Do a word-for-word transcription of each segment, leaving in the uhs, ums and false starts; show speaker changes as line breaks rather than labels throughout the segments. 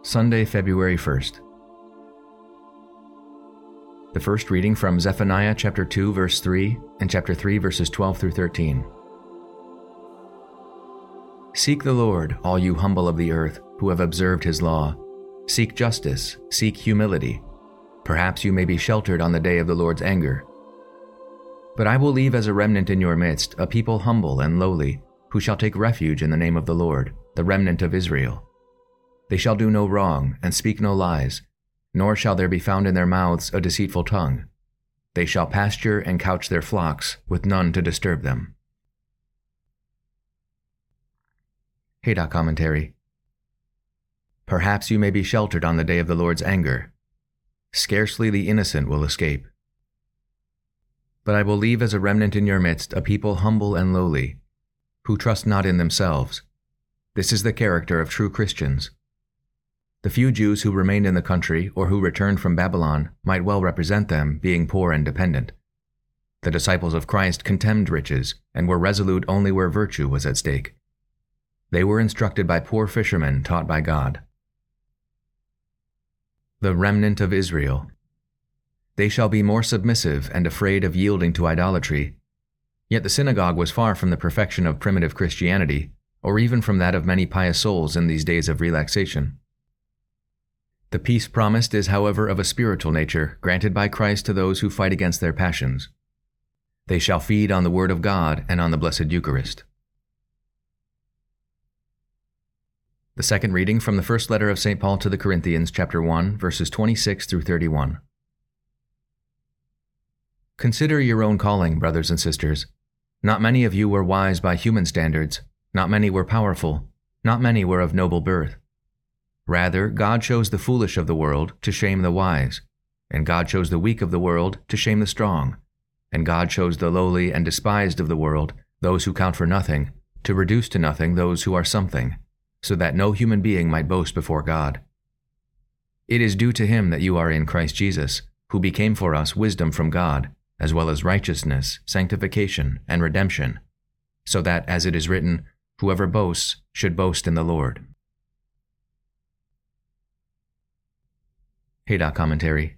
Sunday, February first. The first reading from Zephaniah chapter two, verse three, and chapter three, verses twelve through thirteen. Seek the Lord, all you humble of the earth, who have observed his law. Seek justice, seek humility. Perhaps you may be sheltered on the day of the Lord's anger. But I will leave as a remnant in your midst a people humble and lowly, who shall take refuge in the name of the Lord, the remnant of Israel. They shall do no wrong, and speak no lies, nor shall there be found in their mouths a deceitful tongue. They shall pasture and couch their flocks, with none to disturb them. Haydock Commentary. Perhaps you may be sheltered on the day of the Lord's anger. Scarcely the innocent will escape. But I will leave as a remnant in your midst a people humble and lowly, who trust not in themselves. This is the character of true Christians. The few Jews who remained in the country or who returned from Babylon might well represent them, being poor and dependent. The disciples of Christ contemned riches and were resolute only where virtue was at stake. They were instructed by poor fishermen taught by God. The remnant of Israel. They shall be more submissive and afraid of yielding to idolatry. Yet the synagogue was far from the perfection of primitive Christianity, or even from that of many pious souls in these days of relaxation. The peace promised is, however, of a spiritual nature, granted by Christ to those who fight against their passions. They shall feed on the Word of God and on the Blessed Eucharist. The second reading from the first letter of Saint Paul to the Corinthians, chapter one, verses twenty-six through thirty-one. Consider your own calling, brothers and sisters. Not many of you were wise by human standards. Not many were powerful. Not many were of noble birth. Rather, God chose the foolish of the world to shame the wise, and God chose the weak of the world to shame the strong, and God chose the lowly and despised of the world, those who count for nothing, to reduce to nothing those who are something, so that no human being might boast before God. It is due to him that you are in Christ Jesus, who became for us wisdom from God, as well as righteousness, sanctification, and redemption, so that, as it is written, whoever boasts should boast in the Lord. Haydock Commentary.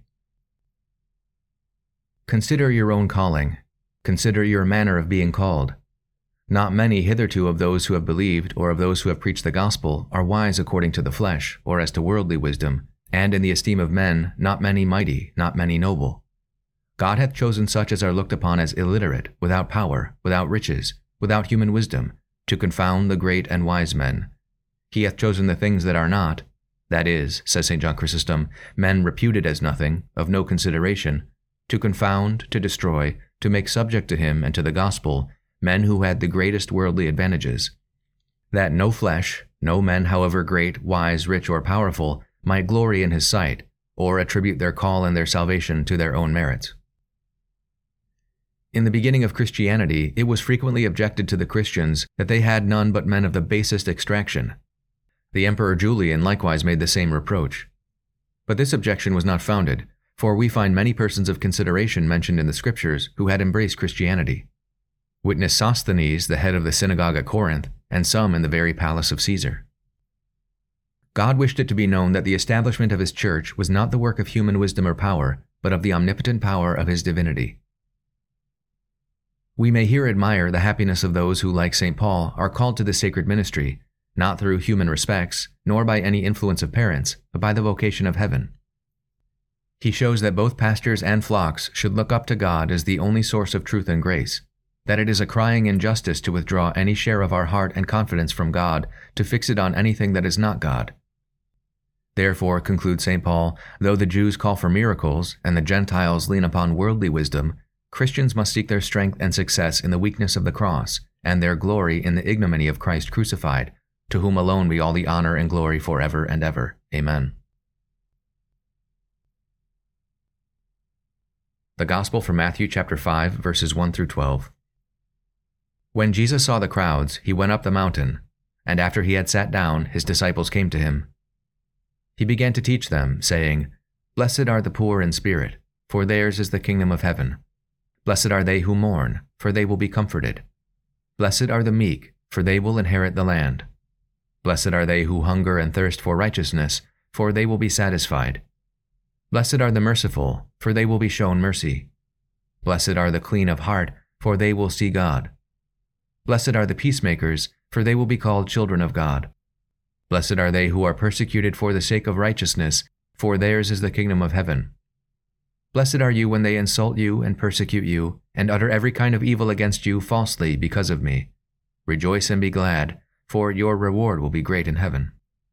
Consider your own calling. Consider your manner of being called. Not many hitherto of those who have believed or of those who have preached the gospel are wise according to the flesh or as to worldly wisdom, and in the esteem of men not many mighty, not many noble. God hath chosen such as are looked upon as illiterate, without power, without riches, without human wisdom, to confound the great and wise men. He hath chosen the things that are not, that is, says Saint John Chrysostom, men reputed as nothing, of no consideration, to confound, to destroy, to make subject to him and to the gospel, men who had the greatest worldly advantages, that no flesh, no men however great, wise, rich, or powerful, might glory in his sight, or attribute their call and their salvation to their own merits. In the beginning of Christianity, it was frequently objected to the Christians that they had none but men of the basest extraction. The Emperor Julian likewise made the same reproach. But this objection was not founded, for we find many persons of consideration mentioned in the Scriptures who had embraced Christianity. Witness Sosthenes, the head of the synagogue at Corinth, and some in the very palace of Caesar. God wished it to be known that the establishment of his church was not the work of human wisdom or power, but of the omnipotent power of his divinity. We may here admire the happiness of those who, like Saint Paul, are called to the sacred ministry, not through human respects, nor by any influence of parents, but by the vocation of heaven. He shows that both pastors and flocks should look up to God as the only source of truth and grace, that it is a crying injustice to withdraw any share of our heart and confidence from God to fix it on anything that is not God. Therefore, concludes Saint Paul, though the Jews call for miracles and the Gentiles lean upon worldly wisdom, Christians must seek their strength and success in the weakness of the cross, and their glory in the ignominy of Christ crucified, to whom alone be all the honor and glory forever and ever. Amen. The Gospel from Matthew chapter five, verses one through twelve. When Jesus saw the crowds, he went up the mountain, and after he had sat down, his disciples came to him. He began to teach them, saying, Blessed are the poor in spirit, for theirs is the kingdom of heaven. Blessed are they who mourn, for they will be comforted. Blessed are the meek, for they will inherit the land. Blessed are they who hunger and thirst for righteousness, for they will be satisfied. Blessed are the merciful, for they will be shown mercy. Blessed are the clean of heart, for they will see God. Blessed are the peacemakers, for they will be called children of God. Blessed are they who are persecuted for the sake of righteousness, for theirs is the kingdom of heaven. Blessed are you when they insult you and persecute you, and utter every kind of evil against you falsely because of me. Rejoice and be glad, for your reward will be great in heaven.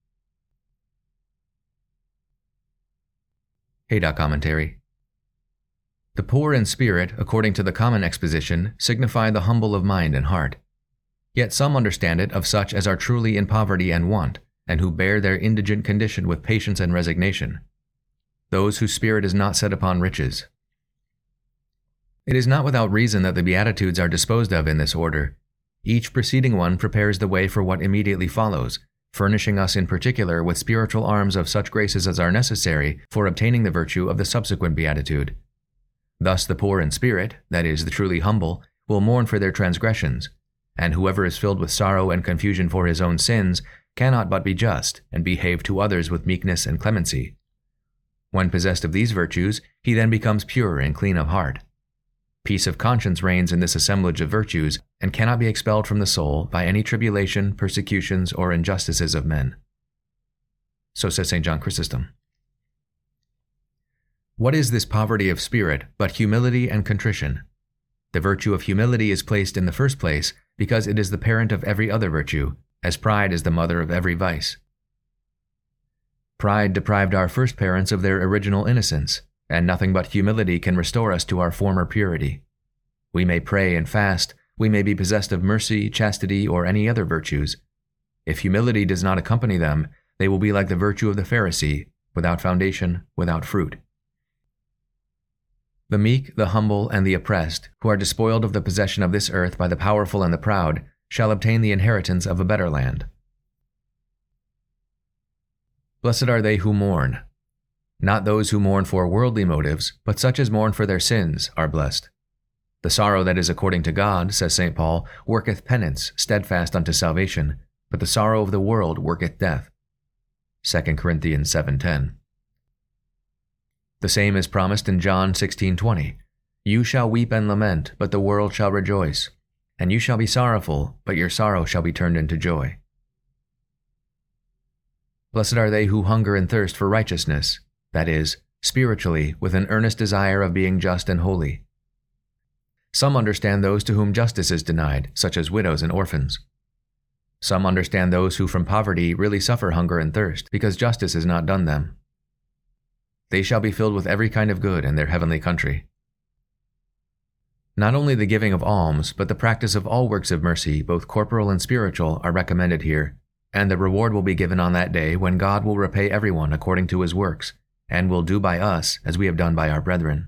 Haydock Commentary. The poor in spirit, according to the common exposition, signify the humble of mind and heart. Yet some understand it of such as are truly in poverty and want, and who bear their indigent condition with patience and resignation. Those whose spirit is not set upon riches. It is not without reason that the Beatitudes are disposed of in this order. Each preceding one prepares the way for what immediately follows, furnishing us in particular with spiritual arms of such graces as are necessary for obtaining the virtue of the subsequent beatitude. Thus the poor in spirit, that is, the truly humble, will mourn for their transgressions, and whoever is filled with sorrow and confusion for his own sins cannot but be just and behave to others with meekness and clemency. When possessed of these virtues, he then becomes pure and clean of heart. Peace of conscience reigns in this assemblage of virtues, and cannot be expelled from the soul by any tribulation, persecutions, or injustices of men. So says Saint John Chrysostom. What is this poverty of spirit but humility and contrition? The virtue of humility is placed in the first place because it is the parent of every other virtue, as pride is the mother of every vice. Pride deprived our first parents of their original innocence, and nothing but humility can restore us to our former purity. We may pray and fast, we may be possessed of mercy, chastity, or any other virtues. If humility does not accompany them, they will be like the virtue of the Pharisee, without foundation, without fruit. The meek, the humble, and the oppressed, who are despoiled of the possession of this earth by the powerful and the proud, shall obtain the inheritance of a better land. Blessed are they who mourn. Not those who mourn for worldly motives, but such as mourn for their sins are blessed. The sorrow that is according to God, says Saint Paul, worketh penance, steadfast unto salvation, but the sorrow of the world worketh death. Second Corinthians seven ten. The same is promised in John sixteen twenty. You shall weep and lament, but the world shall rejoice. And you shall be sorrowful, but your sorrow shall be turned into joy. Blessed are they who hunger and thirst for righteousness, that is, spiritually, with an earnest desire of being just and holy. Some understand those to whom justice is denied, such as widows and orphans. Some understand those who from poverty really suffer hunger and thirst, because justice is not done them. They shall be filled with every kind of good in their heavenly country. Not only the giving of alms, but the practice of all works of mercy, both corporal and spiritual, are recommended here, and the reward will be given on that day when God will repay everyone according to his works, and will do by us as we have done by our brethren.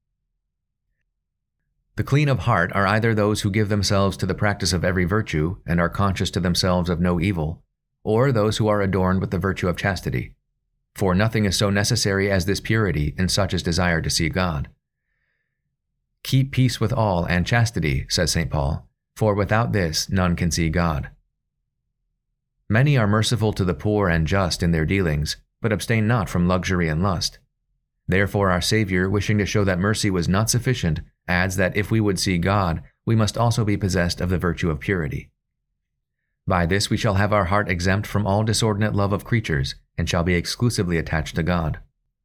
The clean of heart are either those who give themselves to the practice of every virtue and are conscious to themselves of no evil, or those who are adorned with the virtue of chastity. For nothing is so necessary as this purity in such as desire to see God. Keep peace with all and chastity, says Saint Paul, for without this none can see God. Many are merciful to the poor and just in their dealings, but abstain not from luxury and lust. Therefore our Savior, wishing to show that mercy was not sufficient, adds that if we would see God, we must also be possessed of the virtue of purity. By this we shall have our heart exempt from all disordinate love of creatures, and shall be exclusively attached to God.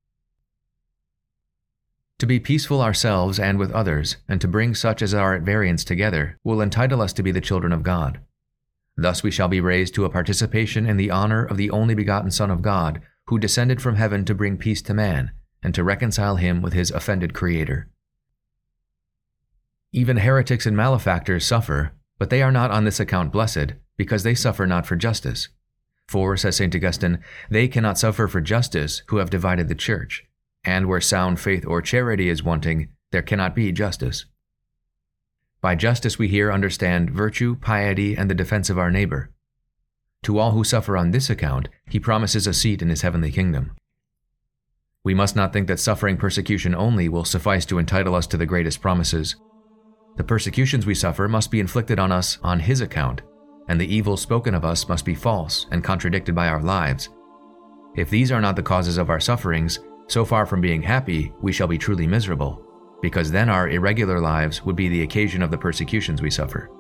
To be peaceful ourselves and with others, and to bring such as are at variance together, will entitle us to be the children of God. Thus we shall be raised to a participation in the honor of the only begotten Son of God, who descended from heaven to bring peace to man, and to reconcile him with his offended Creator. Even heretics and malefactors suffer, but they are not on this account blessed, because they suffer not for justice. For, says Saint Augustine, they cannot suffer for justice who have divided the church, and where sound faith or charity is wanting, there cannot be justice. By justice we here understand virtue, piety, and the defense of our neighbor. To all who suffer on this account, he promises a seat in his heavenly kingdom. We must not think that suffering persecution only will suffice to entitle us to the greatest promises. The persecutions we suffer must be inflicted on us on his account, and the evil spoken of us must be false and contradicted by our lives. If these are not the causes of our sufferings, so far from being happy, we shall be truly miserable, because then our irregular lives would be the occasion of the persecutions we suffer.